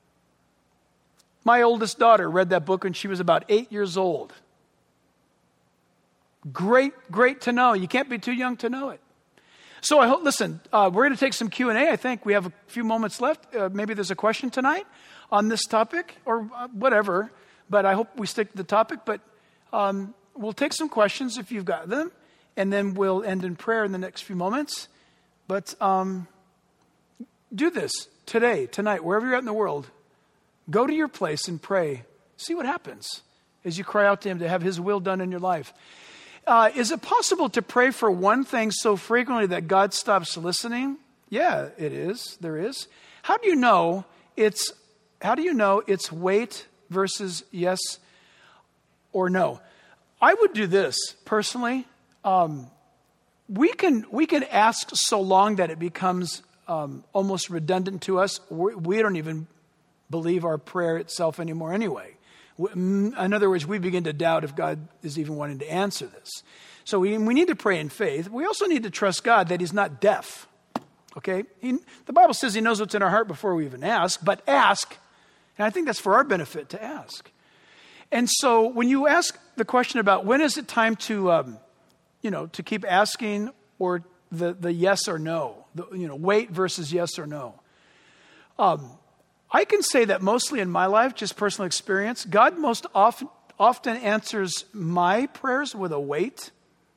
My oldest daughter read that book when she was about eight years old. Great, great to know. You can't be too young to know it. So I hope, listen, uh, we're going to take some Q and A. I think we have a few moments left. Uh, maybe there's a question tonight on this topic or uh, whatever, but I hope we stick to the topic. But um, we'll take some questions if you've got them, and then we'll end in prayer in the next few moments. But um, do this today, tonight, wherever you're at in the world. Go to your place and pray. See what happens as you cry out to him to have his will done in your life. Uh, is it possible to pray for one thing so frequently that God stops listening? Yeah, it is. There is. How do you know it's how do you know it's wait versus yes or no? I would do this personally. Um, we can we can ask so long that it becomes um, almost redundant to us. We're, we don't even believe our prayer itself anymore anyway. In other words, we begin to doubt if God is even wanting to answer this. So we, we need to pray in faith. We also need to trust God that he's not deaf. Okay? He, the Bible says he knows what's in our heart before we even ask, but ask. And I think that's for our benefit to ask. And so when you ask the question about when is it time to, um, you know, to keep asking, or the, the yes or no, the, you know, wait versus yes or no. Um, I can say that mostly in my life, just personal experience, God most often, often answers my prayers with a wait.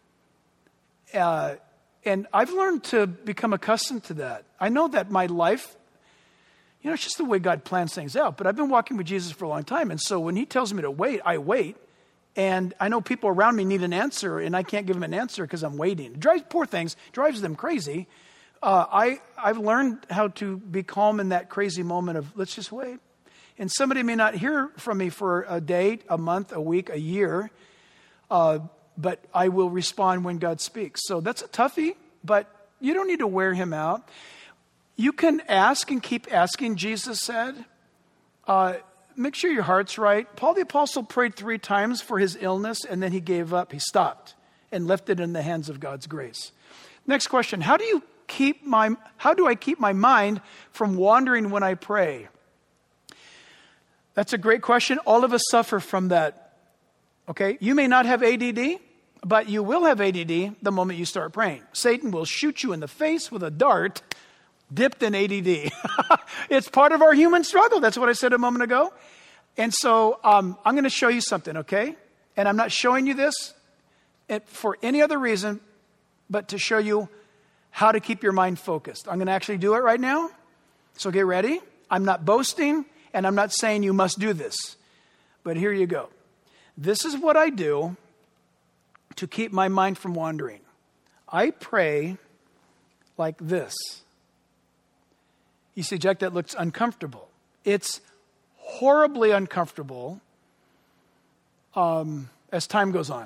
Uh, and I've learned to become accustomed to that. I know that my life, you know, it's just the way God plans things out. But I've been walking with Jesus for a long time. And so when he tells me to wait, I wait. And I know people around me need an answer, and I can't give them an answer because I'm waiting. It drives, poor things, drives them crazy. Uh, I, I've learned how to be calm in that crazy moment of, let's just wait. And somebody may not hear from me for a day, a month, a week, a year, uh, but I will respond when God speaks. So that's a toughie, but you don't need to wear him out. You can ask and keep asking, Jesus said. Uh, make sure your heart's right. Paul the Apostle prayed three times for his illness, and then he gave up. He stopped and left it in the hands of God's grace. Next question. How do you keep my, how do I keep my mind from wandering when I pray? That's a great question. All of us suffer from that. Okay, you may not have A D D, but you will have A D D the moment you start praying. Satan will shoot you in the face with a dart dipped in A D D. It's part of our human struggle. That's what I said a moment ago. And so um, I'm going to show you something, okay? And I'm not showing you this for any other reason but to show you how to keep your mind focused. I'm going to actually do it right now. So get ready. I'm not boasting, and I'm not saying you must do this. But here you go. This is what I do to keep my mind from wandering. I pray like this. You see, Jack, that looks uncomfortable. It's horribly uncomfortable um, as time goes on.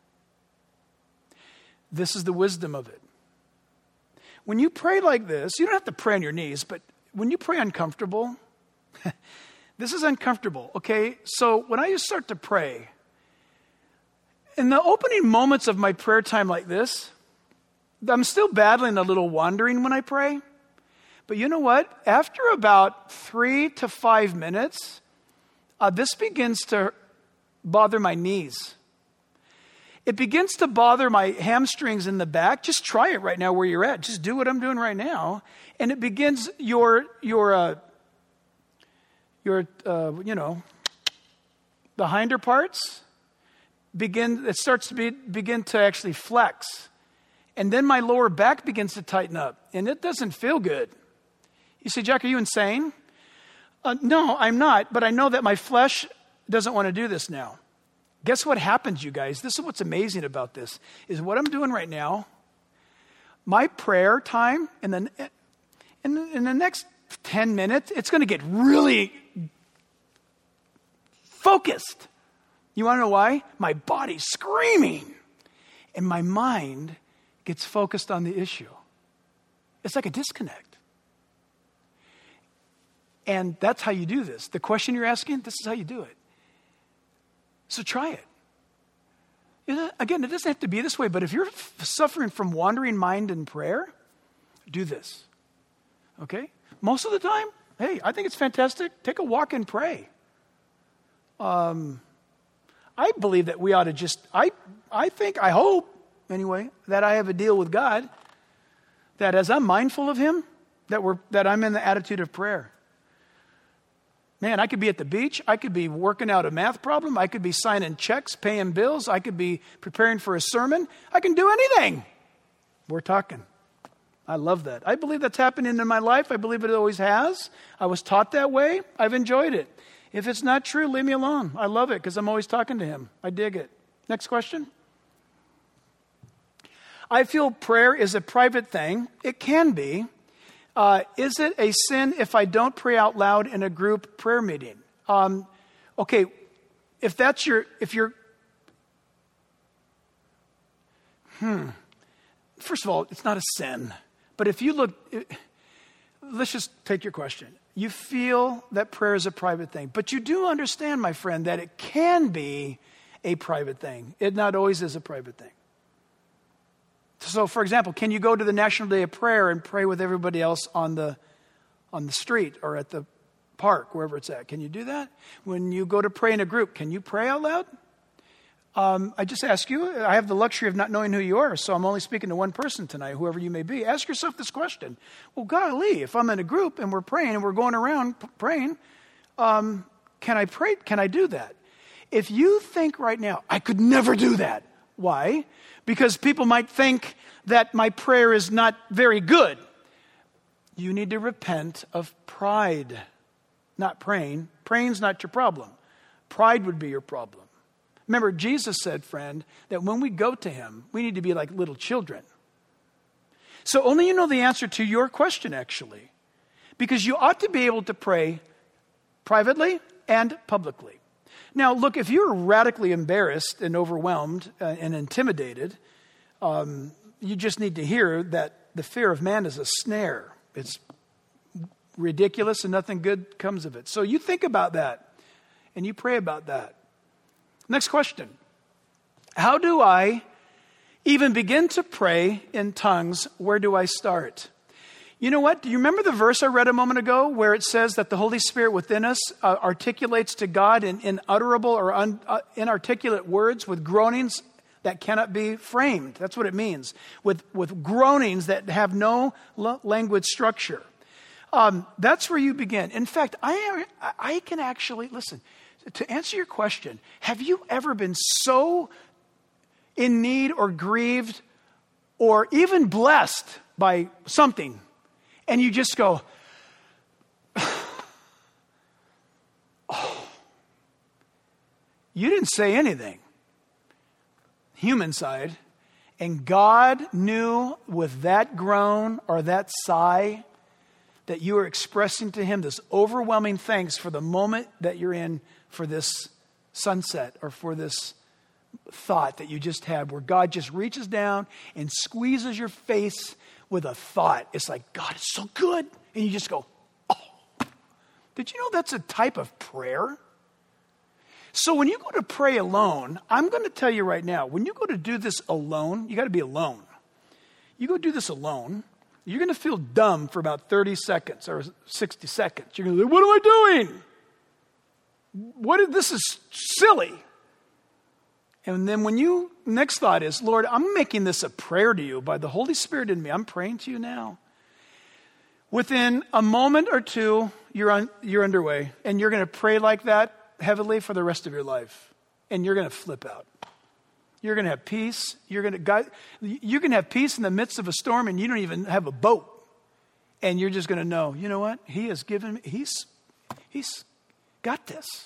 This is the wisdom of it. When you pray like this, you don't have to pray on your knees, but when you pray uncomfortable, this is uncomfortable, okay? So when I start to pray, in the opening moments of my prayer time like this, I'm still battling a little wandering when I pray. But you know what? After about three to five minutes, uh, this begins to bother my knees. It begins to bother my hamstrings in the back. Just try it right now where you're at. Just do what I'm doing right now. And it begins your, your, uh, your, uh, you know, the hinder parts begin, it starts to be, begin to actually flex. And then my lower back begins to tighten up. And it doesn't feel good. You say, Jack, are you insane? Uh, no, I'm not. But I know that my flesh doesn't want to do this now. Guess what happens, you guys? This is what's amazing about this, is what I'm doing right now. My prayer time, in the, in the, in the next ten minutes, it's going to get really focused. You want to know why? My body's screaming. And my mind gets focused on the issue. It's like a disconnect. And that's how you do this. The question you're asking, this is how you do it. So try it. it. Again, it doesn't have to be this way, but if you're f- suffering from wandering mind in prayer, do this. Okay? Most of the time, hey, I think it's fantastic. Take a walk and pray. Um, I believe that we ought to just, I, I think, I hope, anyway, that I have a deal with God, that as I'm mindful of him, that we're that I'm in the attitude of prayer. Man, I could be at the beach. I could be working out a math problem. I could be signing checks, paying bills. I could be preparing for a sermon. I can do anything. We're talking. I love that. I believe that's happening in my life. I believe it always has. I was taught that way. I've enjoyed it. If it's not true, leave me alone. I love it because I'm always talking to him. I dig it. Next question. I feel prayer is a private thing. It can be. Uh, is it a sin if I don't pray out loud in a group prayer meeting? Um, okay, if that's your, if you're, hmm. First of all, it's not a sin. But if you look, it, let's just take your question. You feel that prayer is a private thing, but you do understand, my friend, that it can be a private thing. It not always is a private thing. So, for example, can you go to the National Day of Prayer and pray with everybody else on the on the street or at the park, wherever it's at? Can you do that? When you go to pray in a group, can you pray out loud? Um, I just ask you, I have the luxury of not knowing who you are, so I'm only speaking to one person tonight, whoever you may be. Ask yourself this question. Well, golly, if I'm in a group and we're praying and we're going around p- praying, um, can I pray? Can I do that? If you think right now, I could never do that. Why? Because people might think that my prayer is not very good. You need to repent of pride. Not praying. Praying's not your problem. Pride would be your problem. Remember, Jesus said, friend, that when we go to him, we need to be like little children. So only you know the answer to your question, actually. Because you ought to be able to pray privately and publicly. Now, look, if you're radically embarrassed and overwhelmed uh, and intimidated, um, you just need to hear that the fear of man is a snare. It's ridiculous and nothing good comes of it. So you think about that and you pray about that. Next question. How do I even begin to pray in tongues? Where do I start? You know what? Do you remember the verse I read a moment ago where it says that the Holy Spirit within us uh, articulates to God in inutterable or un, uh, inarticulate words with groanings that cannot be framed? That's what it means. With, with groanings that have no l- language structure. Um, that's where you begin. In fact, I, I can actually, listen, to answer your question, have you ever been so in need or grieved or even blessed by something? And you just go, oh, you didn't say anything, human side, and God knew with that groan or that sigh that you are expressing to him this overwhelming thanks for the moment that you're in for this sunset or for this thought that you just had, where God just reaches down and squeezes your face with a thought. It's like, God, it's so good. And you just go, oh. Did you know that's a type of prayer? So when you go to pray alone, I'm going to tell you right now, when you go to do this alone, you got to be alone. You go do this alone, you're going to feel dumb for about thirty seconds or sixty seconds. You're going to say, what am I doing? What is, this is silly. And then when you, next thought is, Lord, I'm making this a prayer to you by the Holy Spirit in me. I'm praying to you now. Within a moment or two, you're on, you're underway. And you're going to pray like that heavily for the rest of your life. And you're going to flip out. You're going to have peace. You're going to, God, you can have peace in the midst of a storm and you don't even have a boat. And you're just going to know, you know what? He has given me, he's, he's got this.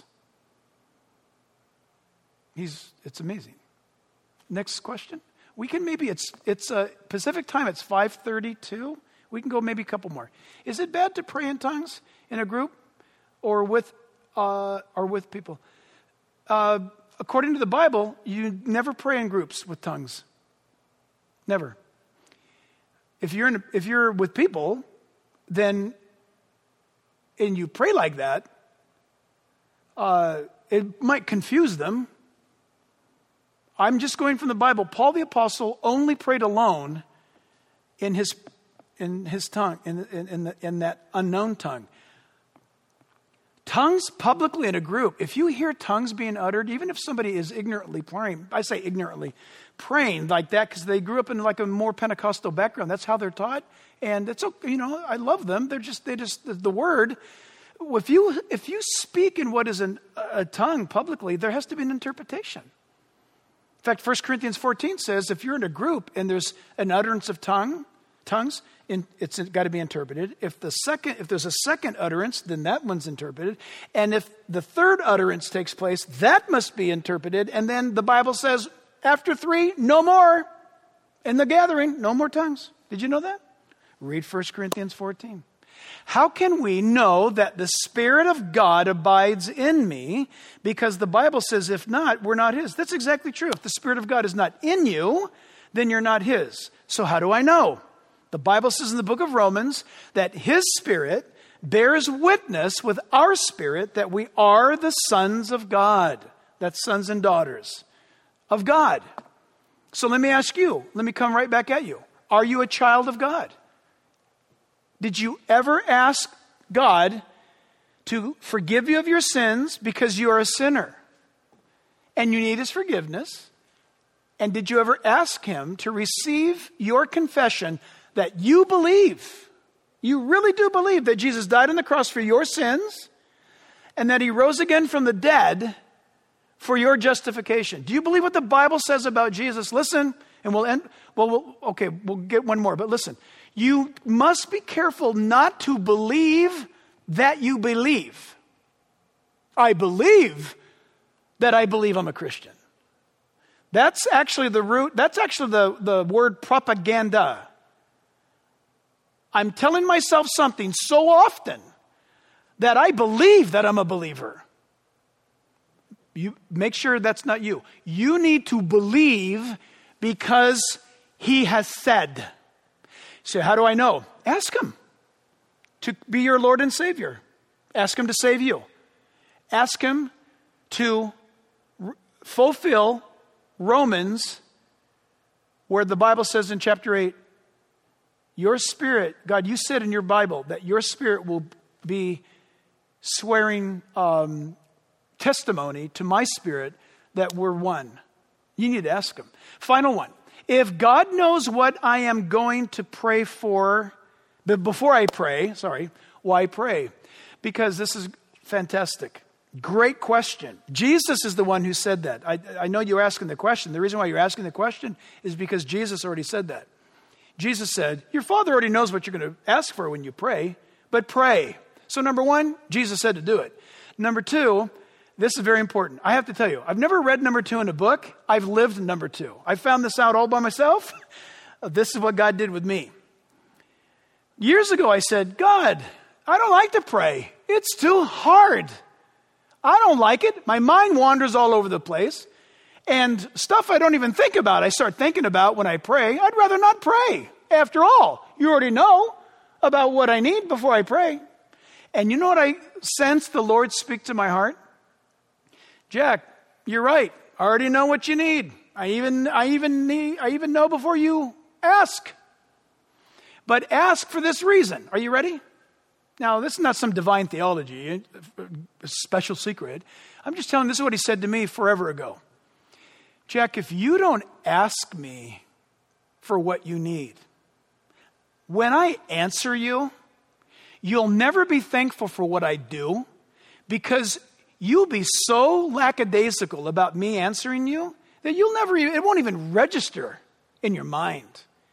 He's, it's amazing. Next question. We can maybe, it's it's uh, Pacific time, it's five thirty-two. We can go maybe a couple more. Is it bad to pray in tongues in a group or with uh, or with people? Uh, according to the Bible, you never pray in groups with tongues. Never. If you're in, if you're with people, then and you pray like that, uh, it might confuse them. I'm just going from the Bible. Paul the Apostle only prayed alone in his in his tongue, in in in, the, in that unknown tongue. Tongues publicly in a group. If you hear tongues being uttered, even if somebody is ignorantly praying, I say ignorantly, praying like that because they grew up in like a more Pentecostal background. That's how they're taught, and it's okay. You know, I love them. They're just they just the, the word. If you if you speak in what is an, a tongue publicly, there has to be an interpretation. In fact, First Corinthians fourteen says if you're in a group and there's an utterance of tongue, tongues, in, it's got to be interpreted. If the second, if there's a second utterance, then that one's interpreted. And if the third utterance takes place, that must be interpreted. And then the Bible says, after three, no more. In the gathering, no more tongues. Did you know that? Read First Corinthians fourteen. How can we know that the Spirit of God abides in me? Because the Bible says, if not, we're not his. That's exactly true. If the Spirit of God is not in you, then you're not his. So how do I know? The Bible says in the book of Romans that his Spirit bears witness with our spirit that we are the sons of God. That's sons and daughters of God. So let me ask you, let me come right back at you. Are you a child of God? Did you ever ask God to forgive you of your sins because you are a sinner and you need his forgiveness? And did you ever ask him to receive your confession that you believe, you really do believe that Jesus died on the cross for your sins and that he rose again from the dead for your justification? Do you believe what the Bible says about Jesus? Listen, and we'll end, well, we'll okay, we'll get one more, but listen. You must be careful not to believe that you believe. I believe that I believe I'm a Christian. That's actually the root, that's actually the, the word propaganda. I'm telling myself something so often that I believe that I'm a believer. You make sure that's not you. You need to believe because he has said. So how do I know? Ask him to be your Lord and Savior. Ask him to save you. Ask him to r- fulfill Romans, where the Bible says in chapter eight, your spirit, God, you said in your Bible that your spirit will be swearing um, testimony to my spirit that we're one. You need to ask him. Final one. If God knows what I am going to pray for, but before I pray, sorry, why pray? Because this is fantastic. Great question. Jesus is the one who said that. I, I know you're asking the question. The reason why you're asking the question is because Jesus already said that. Jesus said, your Father already knows what you're going to ask for when you pray, but pray. So number one, Jesus said to do it. Number two, this is very important. I have to tell you, I've never read number two in a book. I've lived number two. I found this out all by myself. This is what God did with me. Years ago, I said, God, I don't like to pray. It's too hard. I don't like it. My mind wanders all over the place. And stuff I don't even think about, I start thinking about when I pray. I'd rather not pray. After all, you already know about what I need before I pray. And you know what I sense the Lord speak to my heart? Jack, you're right. I already know what you need. I even, I even need, I even know before you ask. But ask for this reason. Are you ready? Now, this is not some divine theology, a special secret. I'm just telling you, this is what he said to me forever ago. Jack, if you don't ask me for what you need, when I answer you, you'll never be thankful for what I do because you'll be so lackadaisical about me answering you that you'll never even, it won't even register in your mind.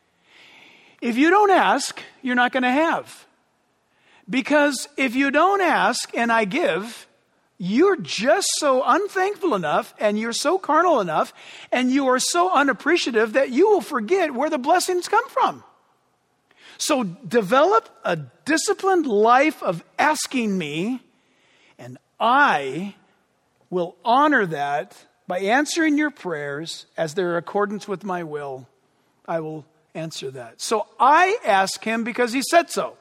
If you don't ask, you're not going to have. Because if you don't ask and I give, you're just so unthankful enough and you're so carnal enough and you are so unappreciative that you will forget where the blessings come from. So develop a disciplined life of asking me, and I will honor that by answering your prayers as they're in accordance with my will. I will answer that. So I ask him because he said so.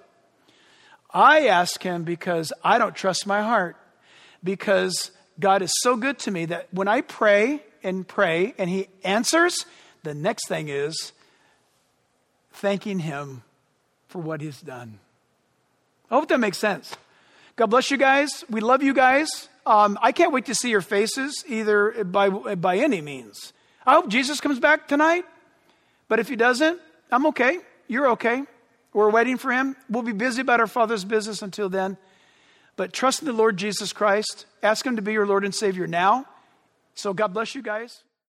I ask him because I don't trust my heart. Because God is so good to me that when I pray and pray and he answers, the next thing is thanking him for what he's done. I hope that makes sense. God bless you guys. We love you guys. Um, I can't wait to see your faces either by, by any means. I hope Jesus comes back tonight. But if he doesn't, I'm okay. You're okay. We're waiting for him. We'll be busy about our Father's business until then. But trust in the Lord Jesus Christ. Ask him to be your Lord and Savior now. So God bless you guys.